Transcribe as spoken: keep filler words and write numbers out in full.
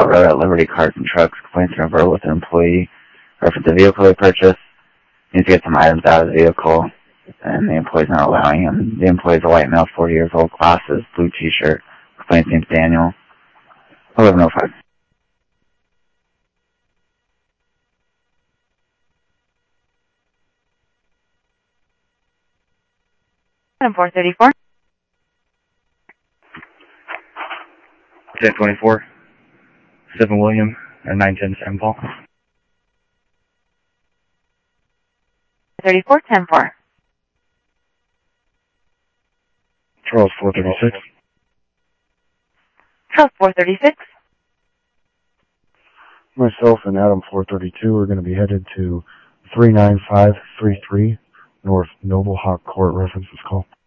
Belt Road at Liberty Cars and Trucks. Complaints are over with an employee. Reference the vehicle they purchased. Needs to get some items out of the vehicle, and the employee's not allowing him. The employee's a white male, forty years old, glasses, blue t-shirt. Complaints name's Daniel. eleven oh five. four thirty-four. ten twenty-four. seven William, or nine ten Saint Paul. thirty-four, ten four. Charles four thirty-six. Charles four thirty-six. Myself and Adam four thirty-two are going to be headed to three nine five three three North Noble Hawk Court. Reference is call.